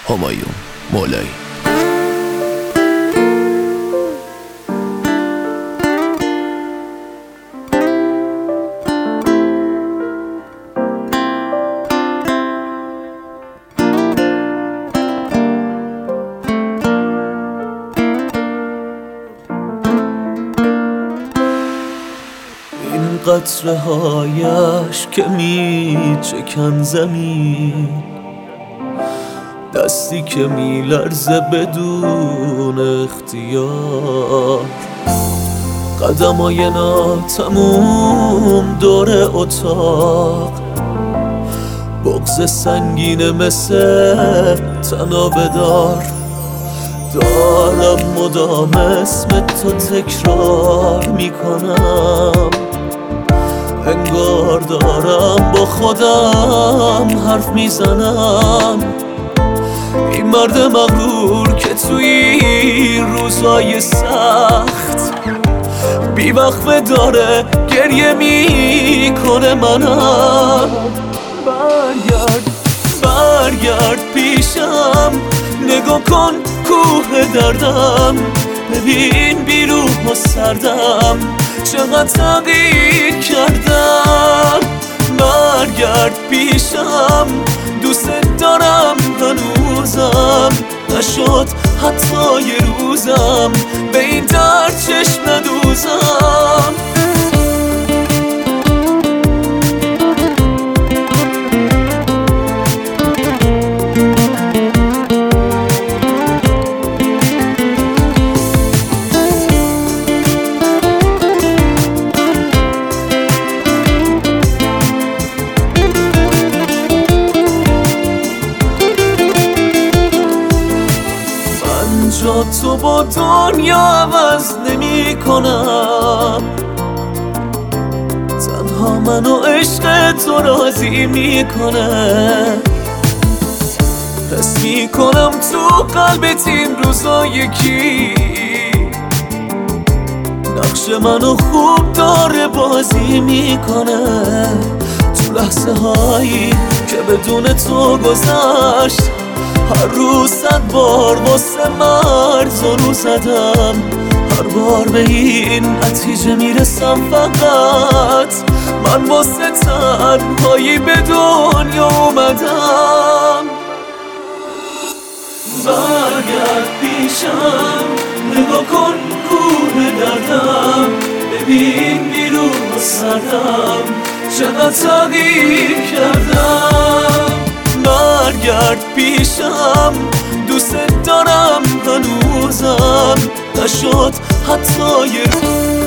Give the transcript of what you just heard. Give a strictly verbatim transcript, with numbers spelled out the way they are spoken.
همایون مولایی. این قطره هایش که می چکن زمین، دستی که می لرزه بدون اختیار، قدمای ناتموم دور اتاق، بغض سنگین مثل تنابه دار. دارم مدام اسم تو تکرار میکنم، انگار دارم با خودم حرف میزنم. این مرد مغرور که توی روزای سخت بیوقفه داره گریه میکنه منم. برگرد برگرد پیشم، نگاه کن کوه دردم، ببین بیروح و سردم چقدر تغییر کردم. برگرد پیشم، دوست دارم هنوزم، نشد حتی یه روزم به این درد چشم ندوزم. جا تو با دنیا عوض نمی کنم، تنها من و عشق تو راضی میکنه. حس میکنم تو قلبت این روزا یکی نقش منو خوب داره بازی میکنه. تو لحظه هایی که بدون تو گذشت، هر روز صد بار واسه مرز رو زدم، هر بار به این نتیجه میرسم فقط من واسه تنهایی به دنیا اومدم. برگرد پیشم، نگاه کن کوه دردم، ببین بیرون و سردم چقدر تغییر کردم. برگرد پیشم، دوست دارم هنوزم، نشد حتی یه